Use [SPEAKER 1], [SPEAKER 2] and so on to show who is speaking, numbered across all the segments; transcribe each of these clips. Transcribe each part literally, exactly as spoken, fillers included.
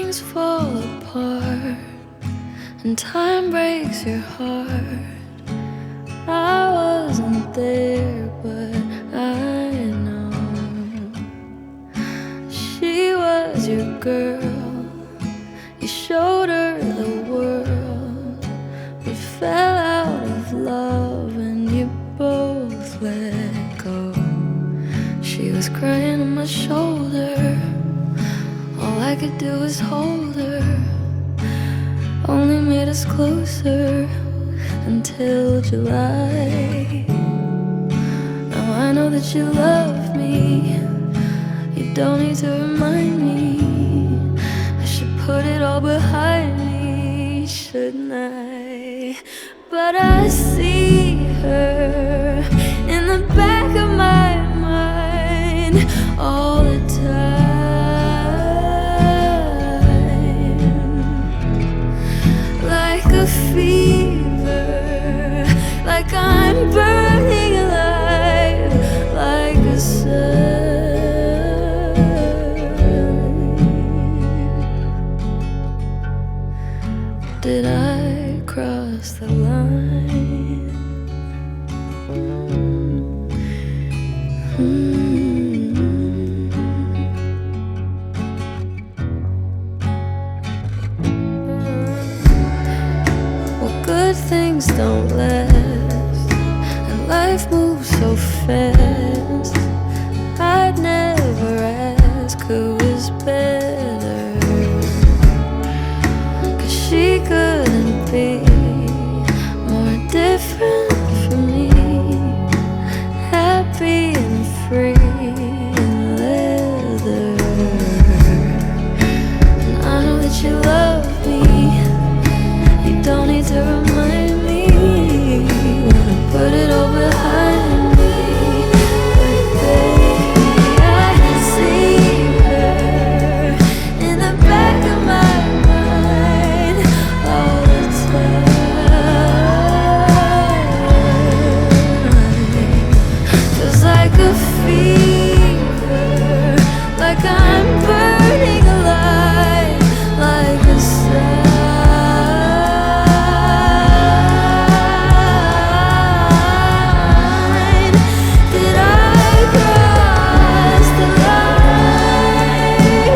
[SPEAKER 1] things fall apart and time breaks your heart. I wasn't there, but I know she was your girl. You showed her the world, but fell out of love and you both let go. She was crying on my shoulder, all I could do was hold her. Only made us closer until July. Now I know that you love me, you don't need to remind me. I should put it all behind me, shouldn't I? But I see her in the back of my mind all the time, like a fever, like I'm burning alive, like a sun. Did I cross the line? Mm-hmm. Well, good things don't last, and life moves so fast. I'd never ask who was better, 'cause she couldn't be more different from me. Happy and free in leather. And I know that you love me, you don't need to remind me. Wanna put it all behind me, but baby, I can see her in the back of my mind all the time. Feels like a fever, like I'm burning alive, like a sign. Did I cross the line?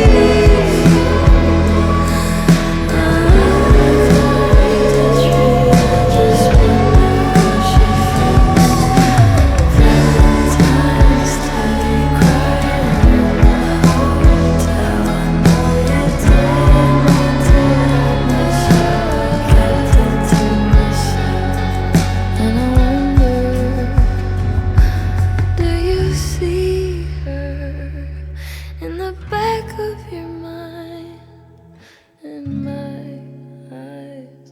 [SPEAKER 1] Just wonder how she feels. Valentine's Day, crying in the hotel. I know you did me damage, I kept it to myself. And I wonder, do you see her in the back of your mind, in my eyes?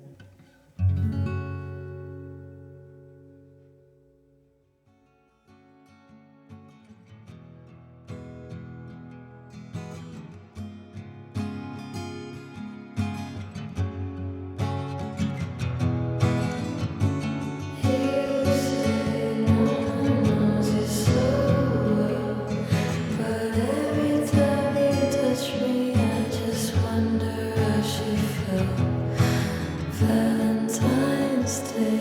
[SPEAKER 1] You say no one knows you so well, but every time you touch me, I just wonder how she felt. Valentine's Day.